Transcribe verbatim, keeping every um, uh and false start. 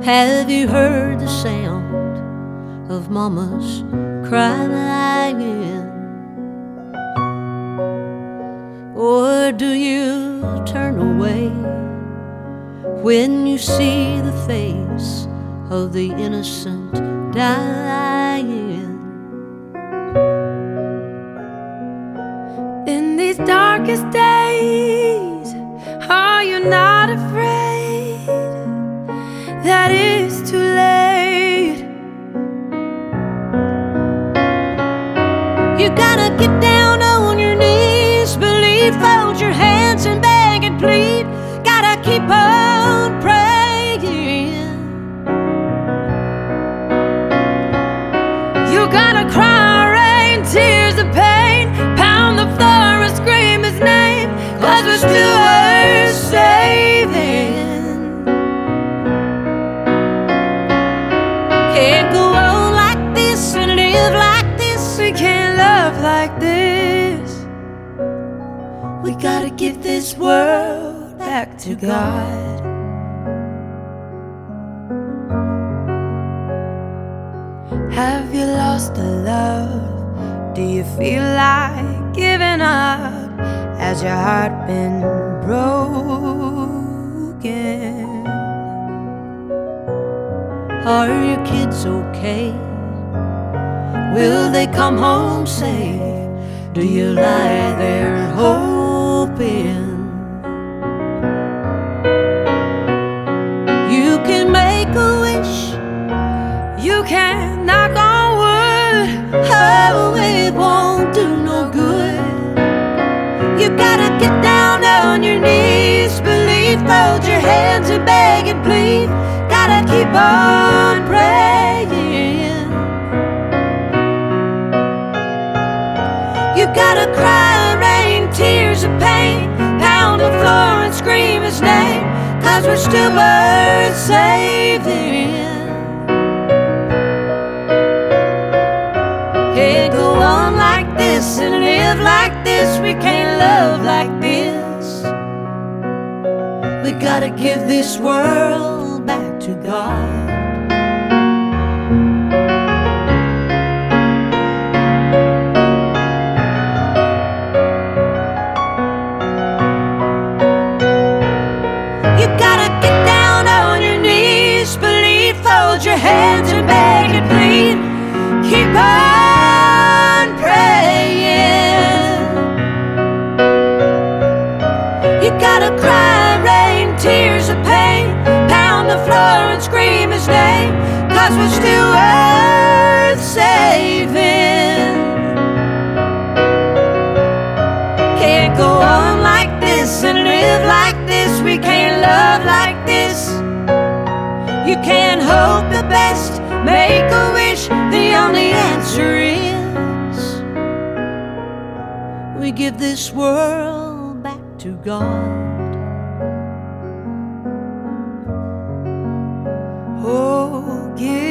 Have you heard the sound of mama's crying? Or do you turn away when you see the face of the innocent dying? In these darkest days, are you not afraid that it's too late? You gotta get down on your knees, believe, fold your hands and beg and plead. Gotta keep on praying. You gotta cry, rain, tears of pain, pound the floor and scream his name, 'cause we're still worth saving. Can't go on like this and live like this. We can't love like this. We gotta give this world back to God. Have you lost the love? Do you feel like giving up? Has your heart been broken? Are your kids okay? Will they come home safe? Do you lie there hoping? You can make a wish, You can knock on wood, oh, it won't do no good. You gotta get down on your knees, believe, fold your hands and beg and plead. Gotta keep on praying. You gotta cry, rain, tears of pain, pound the floor and scream his name, 'cause we're still worth saving. Can't go on like this and live like this. We can't love like this. We gotta give this world back to God. You gotta get down on your knees, believe, fold your hands and beg and plead. Keep on praying. You gotta cry, rain, tears of pain, pound the floor and scream his name, 'cause we're still worth saving. Can't go on like this and live like this. We can't love like this. You can't hope the best, make a wish. The only answer is we give this world back to God. oh, give